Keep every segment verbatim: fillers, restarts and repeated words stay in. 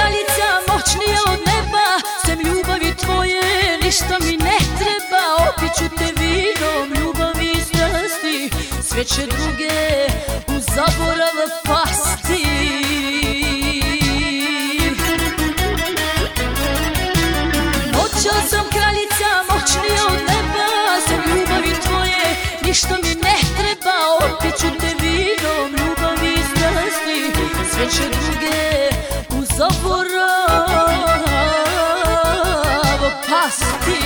kraljica moćnija od neba, sem ljubavi tvoje ništa mi ne treba. Opit ću te vinom ljubavi i strasti, sve će druge u zaborav pasti. Noćas sam kraljica moćnija od neba, sem ljubavi tvoje ništa mi ne treba. Opit ću te vinom ljubavi i strasti, sve će druge u zaborav pasti.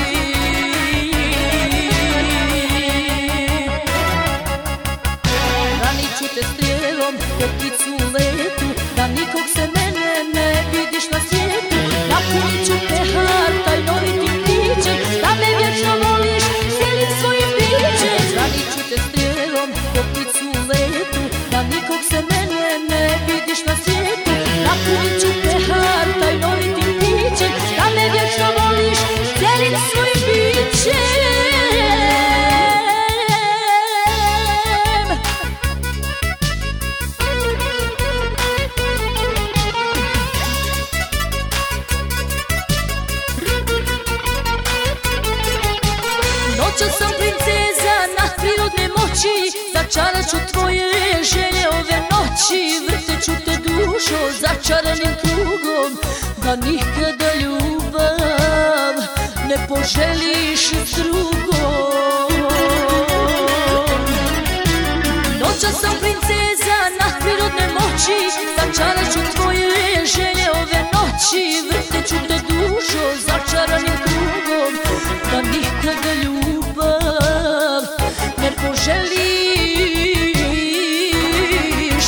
Ranit ću te strijelom ko pticu u letu, da nikog se mene ne vidiš na svijetu. Napunit ću te tajnovitim pićem, da me vječno voliš cijelim svojim bićem. Ranit ću te strijelom ko pticu u letu, da nikog se mene ne vidiš na svijetu. Napunit ću te tajnovitim pićem, da me vječno voliš cijelim svojim bićem. Noćas sam princeza nadprirodne moći, začarat ću tvoje želje ove noći. Vrtit ću te dušo začaranim krugom, da nikada ljubav ne poželiš drugom. Noćas sam princeza nadprirodne moći, začarat ću tvoje želje ove noći. Vrtit ću te dušo začaranim krugom, da nikada ljubav ne poželiš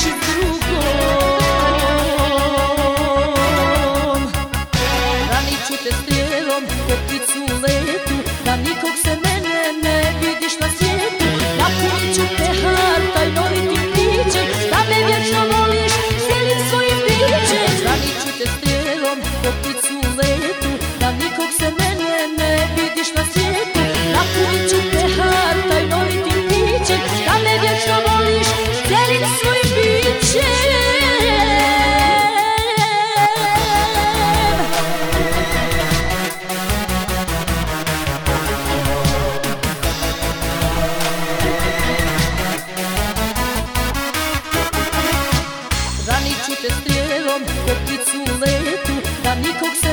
drugom. Ranit ću te strijelom ko pticu u letu, da nikog se mene ne vidiš na svijetu. Napunit ću te tajnovitim pićem, da me vječno voliš cijelim svojim bićem. Ranit ću te strijelom ko pticu u letu, da nikog se mene ne vidiš na svijetu. Napunit ću te tajnovitim pićem, da me vječno voliš cijelim svojim bićem. Ranit ću te strijelom ko pticu u letu, da nikog se